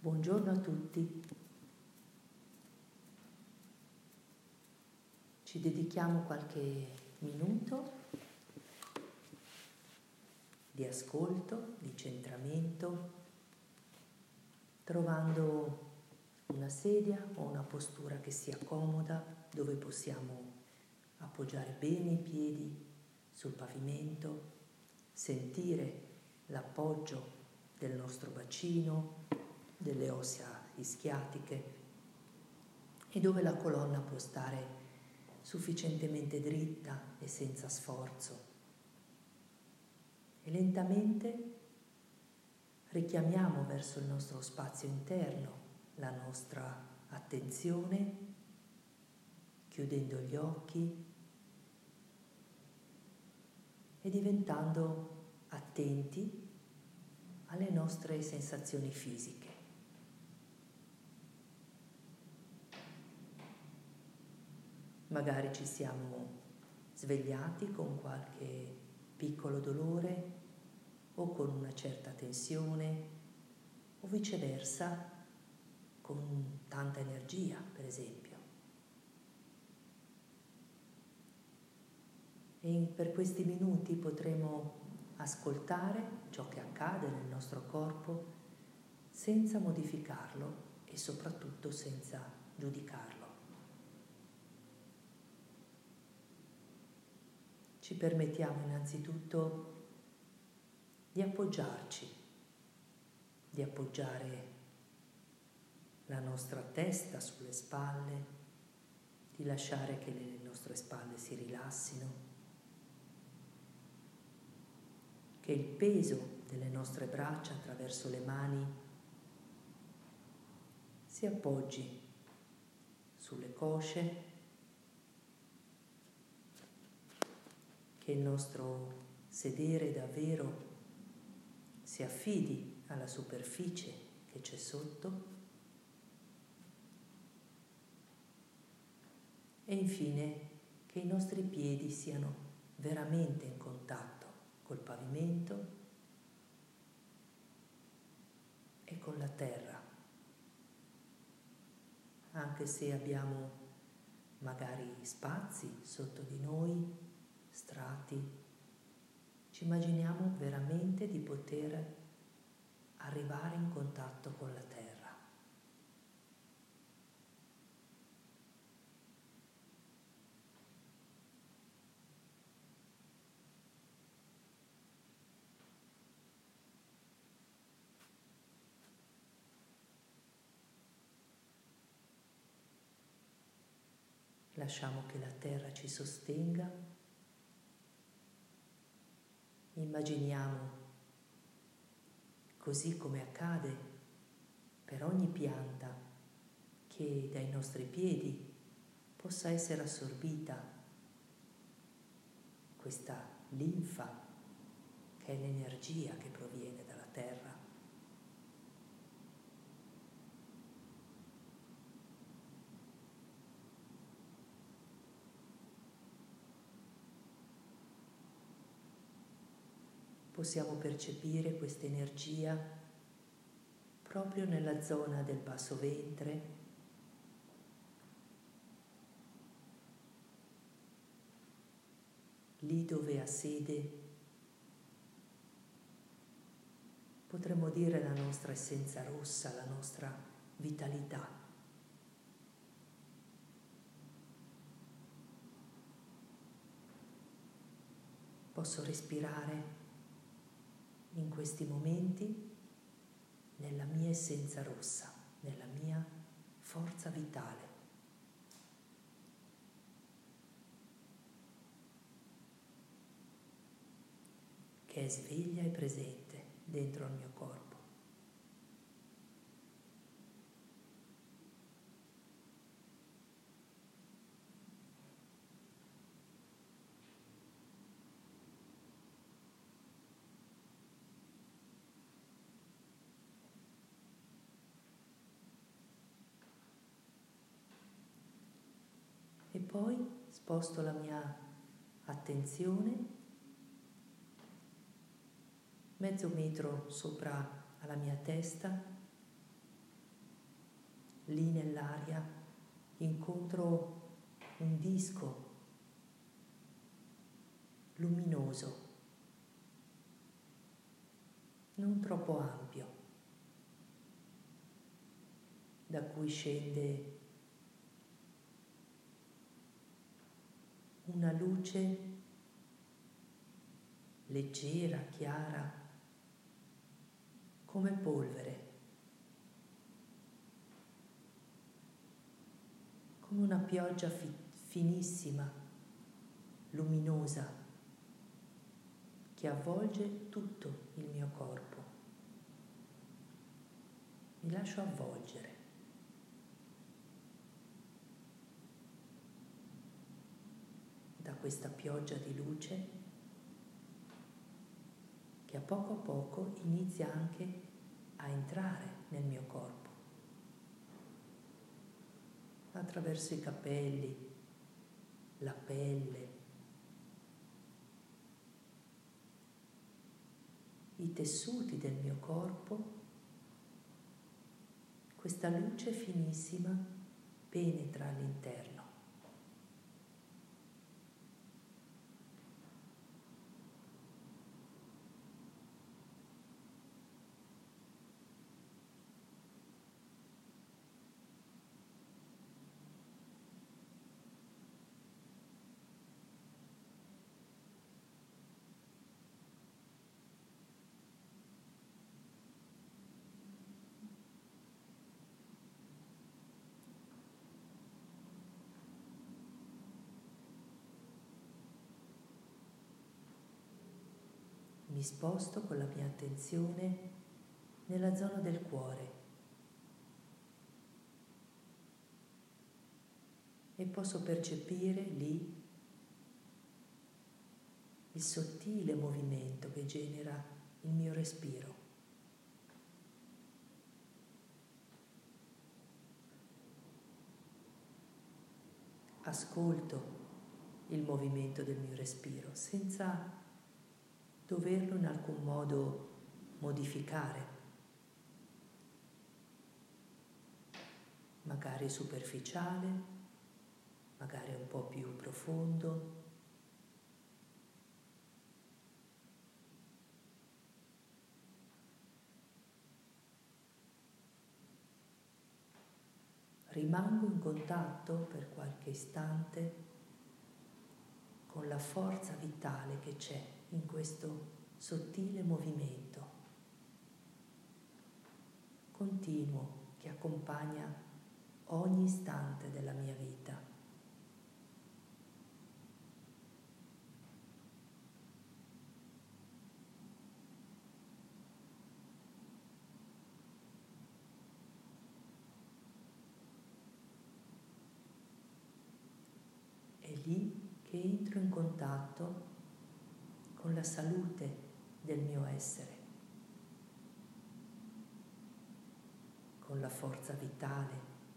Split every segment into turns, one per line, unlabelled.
Buongiorno a tutti. Ci dedichiamo qualche minuto di ascolto, di centramento, trovando una sedia o una postura che sia comoda, dove possiamo appoggiare bene i piedi sul pavimento, sentire l'appoggio del nostro bacino, delle ossa ischiatiche e dove la colonna può stare sufficientemente dritta e senza sforzo. E lentamente richiamiamo verso il nostro spazio interno la nostra attenzione, chiudendo gli occhi e diventando attenti alle nostre sensazioni fisiche. Magari ci siamo svegliati con qualche piccolo dolore o con una certa tensione o viceversa con tanta energia, per esempio. E per questi minuti potremo ascoltare ciò che accade nel nostro corpo senza modificarlo e soprattutto senza giudicarlo. Ci permettiamo innanzitutto di appoggiarci, di appoggiare la nostra testa sulle spalle, di lasciare che le nostre spalle si rilassino, che il peso delle nostre braccia attraverso le mani si appoggi sulle cosce, che il nostro sedere davvero si affidi alla superficie che c'è sotto e infine che i nostri piedi siano veramente in contatto col pavimento e con la terra, anche se abbiamo magari spazi sotto di noi, strati, ci immaginiamo veramente di poter arrivare in contatto con la terra. Lasciamo che la terra ci sostenga. Immaginiamo, così come accade per ogni pianta, che dai nostri piedi possa essere assorbita questa linfa, che è l'energia che proviene dalla terra. Possiamo percepire questa energia proprio nella zona del basso ventre, lì dove ha sede, potremmo dire, la nostra essenza rossa, la nostra vitalità. Posso respirare in questi momenti nella mia essenza rossa, nella mia forza vitale. Che è sveglia e presente dentro il mio corpo. E poi sposto la mia attenzione mezzo metro sopra alla mia testa lì nell'aria incontro un disco luminoso, non troppo ampio, da cui scende una luce leggera, chiara, come polvere, come una pioggia finissima, luminosa, che avvolge tutto il mio corpo. Mi lascio avvolgere. Da questa pioggia di luce che a poco inizia anche a entrare nel mio corpo, attraverso i capelli, la pelle, i tessuti del mio corpo. Questa luce finissima penetra all'interno. Mi sposto con la mia attenzione nella zona del cuore e posso percepire lì il sottile movimento che genera il mio respiro. Ascolto il movimento del mio respiro senza doverlo in alcun modo modificare, magari superficiale, magari un po' più profondo. Rimango in contatto per qualche istante con la forza vitale che c'è in questo sottile movimento continuo che accompagna ogni istante della mia vita. È lì che entro in contatto con la salute del mio essere, con la forza vitale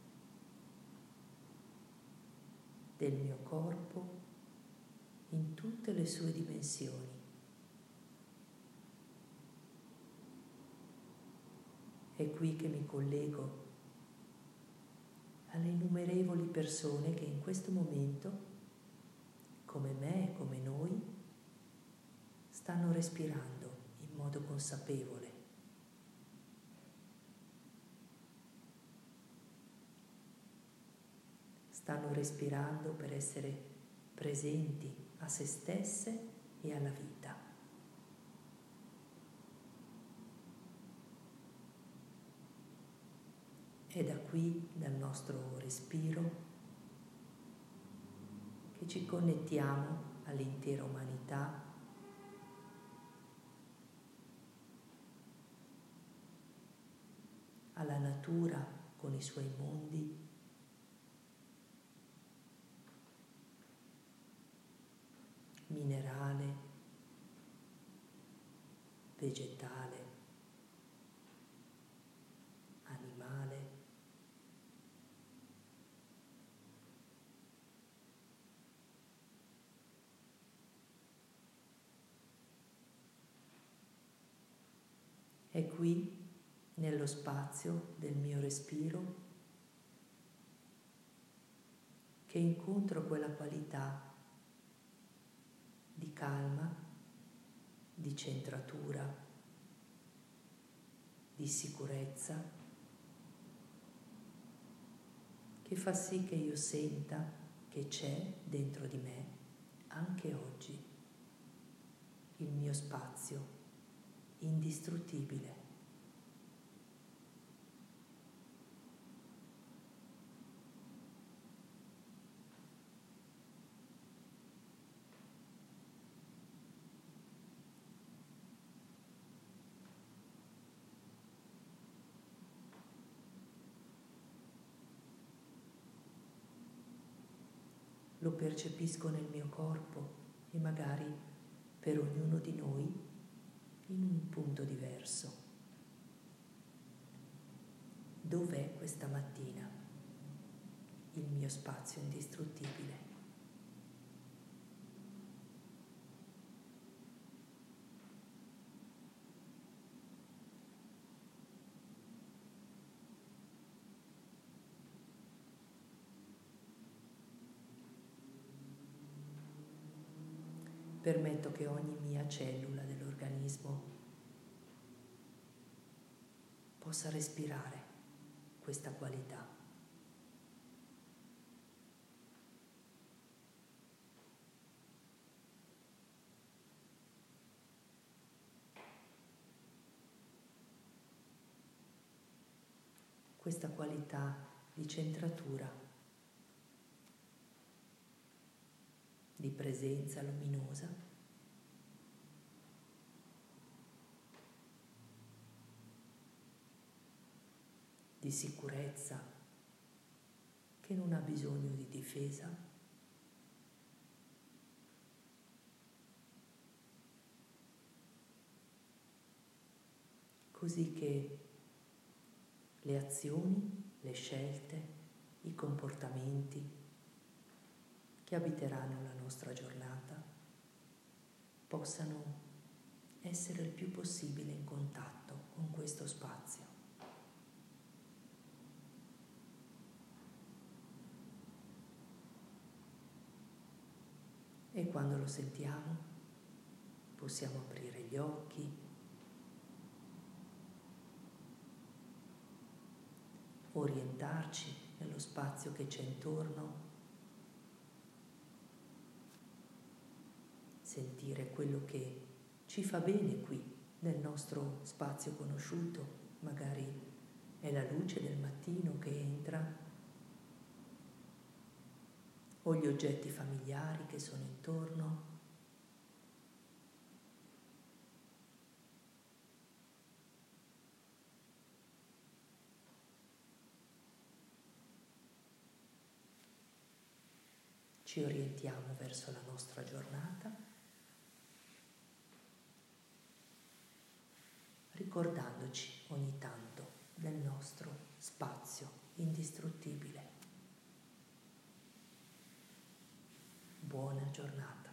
del mio corpo in tutte le sue dimensioni. È qui che mi collego alle innumerevoli persone che in questo momento, come me e come noi, stanno respirando in modo consapevole. Stanno respirando per essere presenti a se stesse e alla vita. È da qui, dal nostro respiro, che ci connettiamo all'intera umanità, alla natura con i suoi mondi, minerale, vegetale, animale. È qui, nello spazio del mio respiro, che incontro quella qualità di calma, di centratura, di sicurezza, che fa sì che io senta che c'è dentro di me anche oggi il mio spazio indistruttibile. Lo percepisco nel mio corpo e magari per ognuno di noi in un punto diverso. Dov'è questa mattina il mio spazio indistruttibile? Permetto che ogni mia cellula dell'organismo possa respirare questa qualità. Questa qualità di centratura, di presenza luminosa, di sicurezza che non ha bisogno di difesa, così che le azioni, le scelte, i comportamenti che abiteranno la nostra giornata possano essere il più possibile in contatto con questo spazio. E quando lo sentiamo, possiamo aprire gli occhi, orientarci nello spazio che c'è intorno, sentire quello che ci fa bene qui, nel nostro spazio conosciuto. Magari è la luce del mattino che entra, o gli oggetti familiari che sono intorno. Ci orientiamo verso la nostra giornata, ricordandoci ogni tanto del nostro spazio indistruttibile. Buona giornata.